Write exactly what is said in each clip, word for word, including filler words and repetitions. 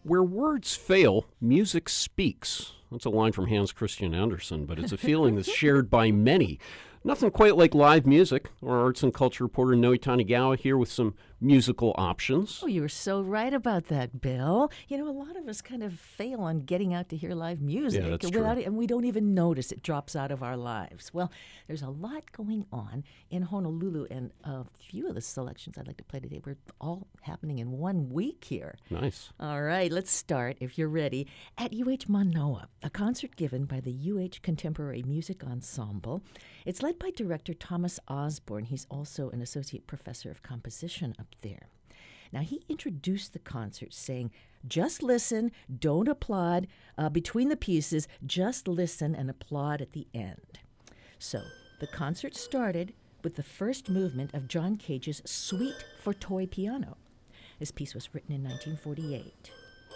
Where words fail, music speaks. That's a line from Hans Christian Andersen, but it's a feeling that's shared by many. Nothing quite like live music. Our arts and culture reporter Noe Tanigawa here with some musical options. Oh, you were so right about that, Bill. You know, a lot of us kind of fail on getting out to hear live music. Yeah, that's without true. it, and we don't even notice it drops out of our lives. Well, there's a lot going on in Honolulu, and a few of the selections I'd like to play today were all happening in one week here. Nice. All right, let's start, if you're ready, at U H Manoa, a concert given by the U H Contemporary Music Ensemble. It's led by director Thomas Osborne. He's also an associate professor of composition up there. Now, he introduced the concert saying, just listen, don't applaud uh, between the pieces, just listen and applaud at the end. So, the concert started with the first movement of John Cage's Suite for Toy Piano. This piece was written in nineteen forty-eight.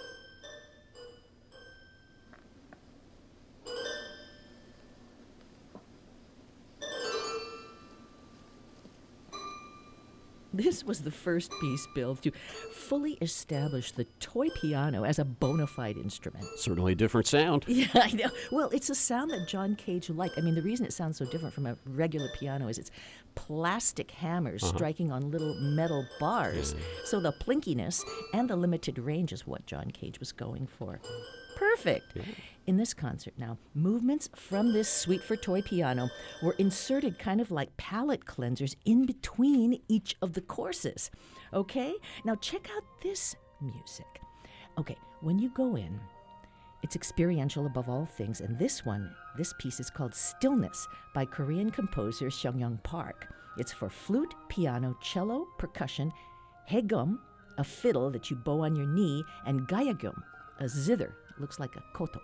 This was the first piece, Bill, to fully establish the toy piano as a bona fide instrument. Certainly a different sound. Yeah, I know. Well, it's a sound that John Cage liked. I mean, the reason it sounds so different from a regular piano is it's plastic hammers uh-huh. striking on little metal bars. Yeah. So the plinkiness and the limited range is what John Cage was going for. Perfect. Yeah. In this concert now, movements from this suite for toy piano were inserted kind of like palate cleansers in between each of the courses. Okay? Now check out this music. Okay, when you go in, it's experiential above all things, and this one, this piece is called Stillness by Korean composer Seong-young Park. It's for flute, piano, cello, percussion, haegum, a fiddle that you bow on your knee, and gayagum, a zither. Looks like a koto.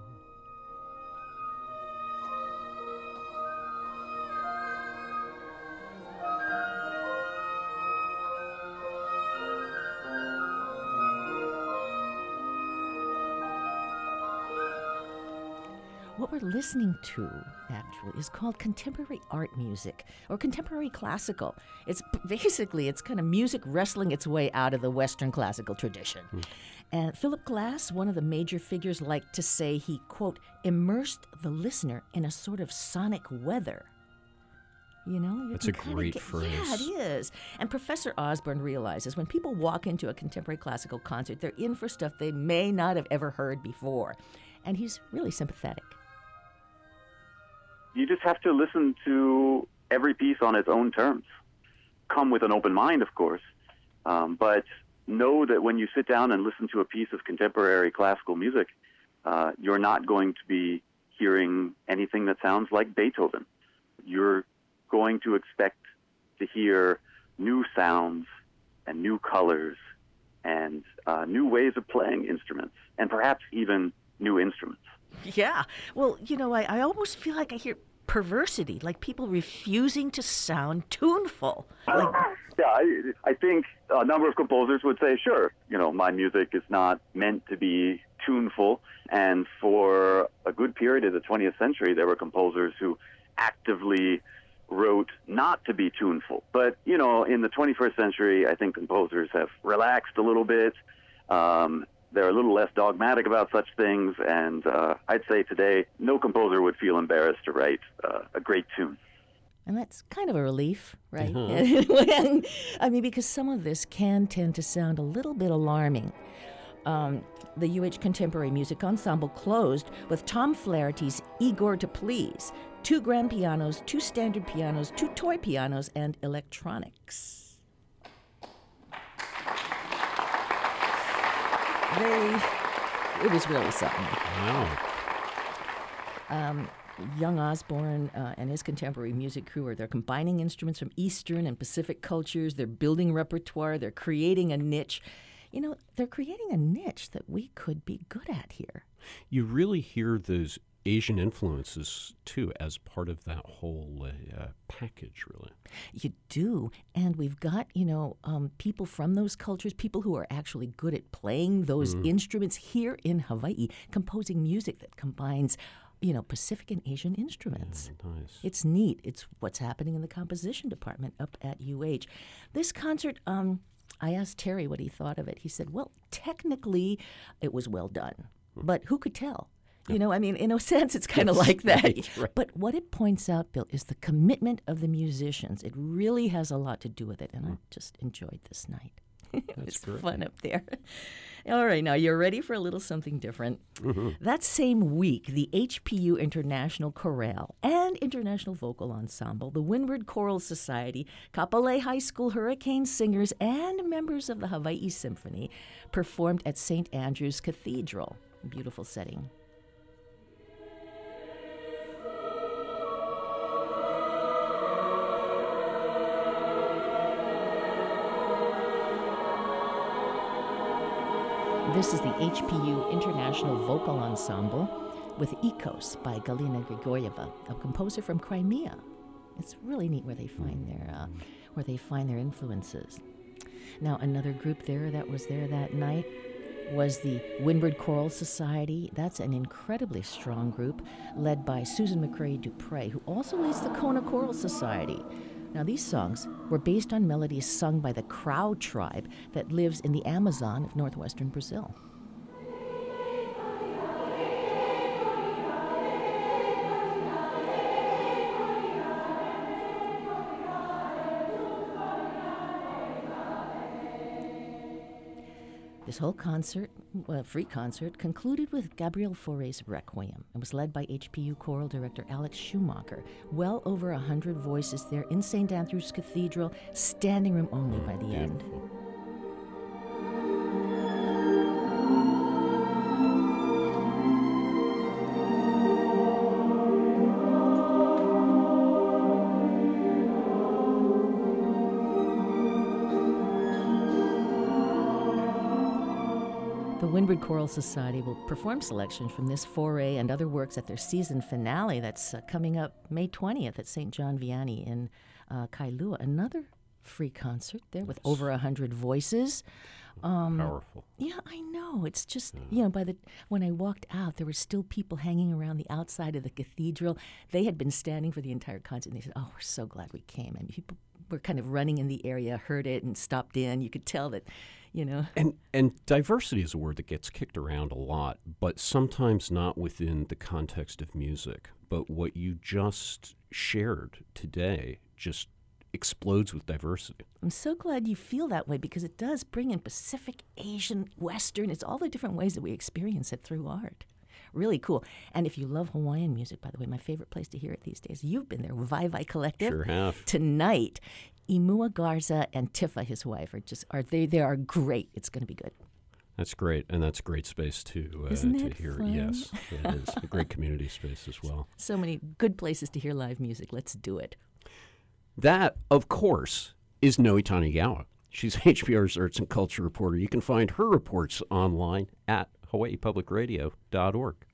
What we're listening to, actually, is called contemporary art music, or contemporary classical. It's basically, it's kind of music wrestling its way out of the Western classical tradition. Mm. And Philip Glass, one of the major figures, liked to say he, quote, immersed the listener in a sort of sonic weather. You know? You That's a great get, phrase. Yeah, it is. And Professor Osborne realizes when people walk into a contemporary classical concert, they're in for stuff they may not have ever heard before. And he's really sympathetic. You just have to listen to every piece on its own terms. Come with an open mind, of course, um, but know that when you sit down and listen to a piece of contemporary classical music, uh, you're not going to be hearing anything that sounds like Beethoven. You're going to expect to hear new sounds and new colors and uh, new ways of playing instruments, and perhaps even new instruments. Yeah. Well, you know, I, I almost feel like I hear perversity, like people refusing to sound tuneful. Like, yeah, I, I think a number of composers would say, sure, you know, my music is not meant to be tuneful. And for a good period of the twentieth century, there were composers who actively wrote not to be tuneful. But, you know, in the twenty-first century, I think composers have relaxed a little bit. Um, They're a little less dogmatic about such things, and uh, I'd say today no composer would feel embarrassed to write uh, a great tune. And that's kind of a relief, right? Uh-huh. I mean, because some of this can tend to sound a little bit alarming. Um, the U H Contemporary Music Ensemble closed with Tom Flaherty's Igor to Please, two grand pianos, two standard pianos, two toy pianos, and electronics. They, it was really something. Wow. Um, young Osborne uh, and his contemporary music crew are they're combining instruments from Eastern and Pacific cultures. They're building repertoire. They're creating a niche. You know, they're creating a niche that we could be good at here. You really hear those Asian influences, too, as part of that whole uh, package, really. You do. And we've got, you know, um, people from those cultures, people who are actually good at playing those mm. instruments here in Hawaii, composing music that combines, you know, Pacific and Asian instruments. Yeah, nice. It's neat. It's what's happening in the composition department up at U H. This concert, um, I asked Terry what he thought of it. He said, well, technically, it was well done. But who could tell? You know, I mean, in a sense, it's kind of Yes, like that. right, right. But what it points out, Bill, is the commitment of the musicians. It really has a lot to do with it. And I just enjoyed this night. It was great. fun up there. All right, now you're ready for a little something different. Mm-hmm. That same week, the H P U International Chorale and International Vocal Ensemble, the Windward Choral Society, Kapolei High School Hurricane Singers, and members of the Hawaii Symphony performed at Saint Andrew's Cathedral. Beautiful setting. This is the H P U International Vocal Ensemble with Ekos by Galina Grigorieva, a composer from Crimea. It's really neat where they find their uh, where they find their influences. Now, another group there that was there that night was the Windward Choral Society. That's an incredibly strong group led by Susan McCrae Dupre, who also leads the Kona Choral Society. Now, these songs were based on melodies sung by the Crow tribe that lives in the Amazon of northwestern Brazil. This whole concert, well, free concert, concluded with Gabriel Fauré's Requiem and was led by H P U choral director Alex Schumacher. Well over a hundred voices there in Saint Andrew's Cathedral, standing room only by the end. Beautiful. The Windward Choral Society will perform selections from this foray and other works at their season finale that's uh, coming up May twentieth at Saint John Vianney in uh, Kailua. Another free concert there with over a hundred voices. Um, Powerful. Yeah, I know. It's just, you know, by the when I walked out, there were still people hanging around the outside of the cathedral. They had been standing for the entire concert, and they said, oh, we're so glad we came. And people were kind of running in the area, heard it, and stopped in. You could tell that, you know. And and diversity is a word that gets kicked around a lot, but sometimes not within the context of music. But what you just shared today just explodes with diversity. I'm so glad you feel that way, because it does bring in Pacific, Asian, Western. It's all the different ways that we experience it through art. Really cool. And if you love Hawaiian music, by the way, my favorite place to hear it these days, you've been there, Vai Vai Collective. Sure have. Tonight, Imua Garza and Tifa, his wife, are just are they they are great. It's going to be good. That's great, and that's a great space to uh, Isn't to it hear. fun? Yes, it is a great community space as well. So many good places to hear live music. Let's do it. That, of course, is Noe Tanigawa. She's H P R's arts and culture reporter. You can find her reports online at hawaii public radio dot org.